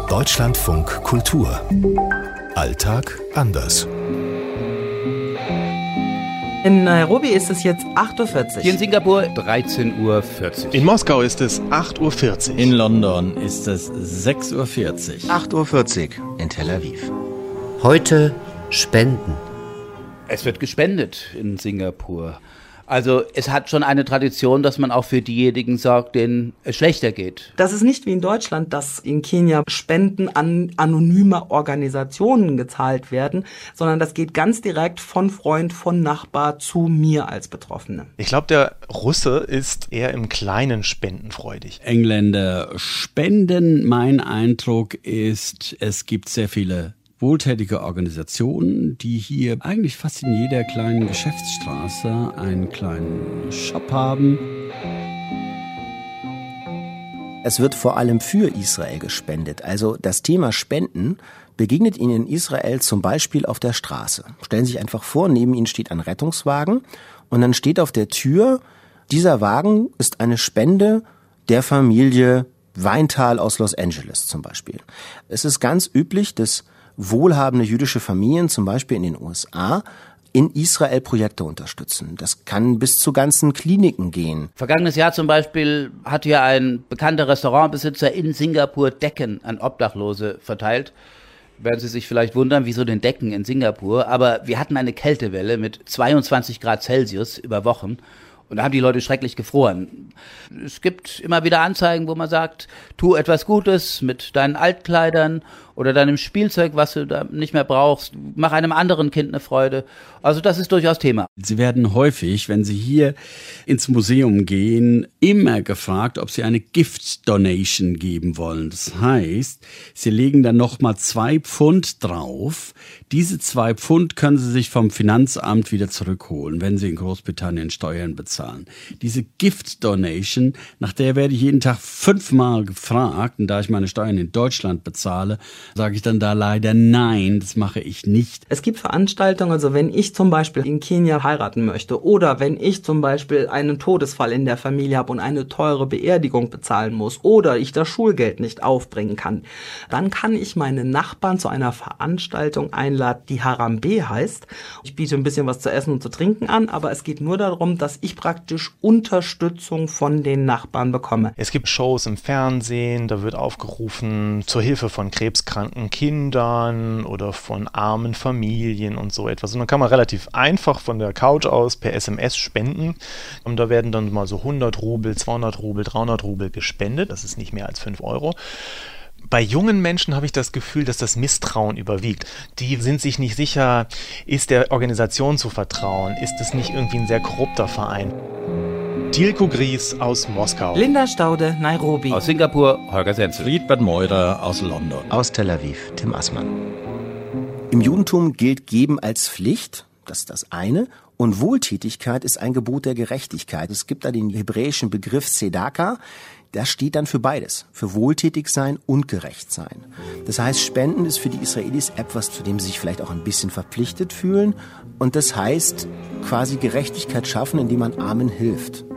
Deutschlandfunk Kultur. Alltag anders. In Nairobi ist es jetzt 8.40 Uhr. Hier in Singapur 13.40 Uhr. In Moskau ist es 8.40 Uhr. In London ist es 6.40 Uhr. 8.40 Uhr in Tel Aviv. Heute Spenden. Es wird gespendet in Singapur. Also es hat schon eine Tradition, dass man auch für diejenigen sorgt, denen es schlechter geht. Das ist nicht wie in Deutschland, dass in Kenia Spenden an anonyme Organisationen gezahlt werden, sondern das geht ganz direkt von Freund, von Nachbar zu mir als Betroffene. Ich glaube, der Russe ist eher im Kleinen spendenfreudig. Engländer spenden. Mein Eindruck ist, es gibt sehr viele wohltätige Organisationen, die hier eigentlich fast in jeder kleinen Geschäftsstraße einen kleinen Shop haben. Es wird vor allem für Israel gespendet. Also das Thema Spenden begegnet Ihnen in Israel zum Beispiel auf der Straße. Stellen Sie sich einfach vor, neben Ihnen steht ein Rettungswagen und dann steht auf der Tür, dieser Wagen ist eine Spende der Familie Weinthal aus Los Angeles zum Beispiel. Es ist ganz üblich, dass wohlhabende jüdische Familien, zum Beispiel in den USA, in Israel Projekte unterstützen. Das kann bis zu ganzen Kliniken gehen. Vergangenes Jahr zum Beispiel hat hier ein bekannter Restaurantbesitzer in Singapur Decken an Obdachlose verteilt. Werden Sie sich vielleicht wundern, wieso denn Decken in Singapur? Aber wir hatten eine Kältewelle mit 22 Grad Celsius über Wochen. Und da haben die Leute schrecklich gefroren. Es gibt immer wieder Anzeigen, wo man sagt, tu etwas Gutes mit deinen Altkleidern oder deinem Spielzeug, was du da nicht mehr brauchst. Mach einem anderen Kind eine Freude. Also das ist durchaus Thema. Sie werden häufig, wenn Sie hier ins Museum gehen, immer gefragt, ob Sie eine Gift-Donation geben wollen. Das heißt, Sie legen dann nochmal 2 Pfund drauf. Diese 2 Pfund können Sie sich vom Finanzamt wieder zurückholen, wenn Sie in Großbritannien Steuern bezahlen. Diese Gift-Donation, nach der werde ich jeden Tag 5-mal gefragt. Und da ich meine Steuern in Deutschland bezahle, sage ich dann da leider nein, das mache ich nicht. Es gibt Veranstaltungen, also wenn ich zum Beispiel in Kenia heiraten möchte oder wenn ich zum Beispiel einen Todesfall in der Familie habe und eine teure Beerdigung bezahlen muss oder ich das Schulgeld nicht aufbringen kann, dann kann ich meine Nachbarn zu einer Veranstaltung einladen, die Harambee heißt. Ich biete ein bisschen was zu essen und zu trinken an, aber es geht nur darum, dass ich praktisch Unterstützung von den Nachbarn bekomme. Es gibt Shows im Fernsehen, da wird aufgerufen zur Hilfe von krebskranken Kindern oder von armen Familien und so etwas. Und dann kann man relativ einfach von der Couch aus per SMS spenden. Und da werden dann mal so 100 Rubel, 200 Rubel, 300 Rubel gespendet. Das ist nicht mehr als 5 Euro. Bei jungen Menschen habe ich das Gefühl, dass das Misstrauen überwiegt. Die sind sich nicht sicher, ist der Organisation zu vertrauen? Ist es nicht irgendwie ein sehr korrupter Verein? Dilko Gries aus Moskau. Linda Staude, Nairobi. Aus Singapur, Holger Senzel. Friedbert Meurer aus London. Aus Tel Aviv, Tim Assmann. Im Judentum gilt Geben als Pflicht, das ist das eine, und Wohltätigkeit ist ein Gebot der Gerechtigkeit. Es gibt da den hebräischen Begriff Tzedaka, das steht dann für beides, für wohltätig sein und gerecht sein. Das heißt, Spenden ist für die Israelis etwas, zu dem sie sich vielleicht auch ein bisschen verpflichtet fühlen. Und das heißt, quasi Gerechtigkeit schaffen, indem man Armen hilft.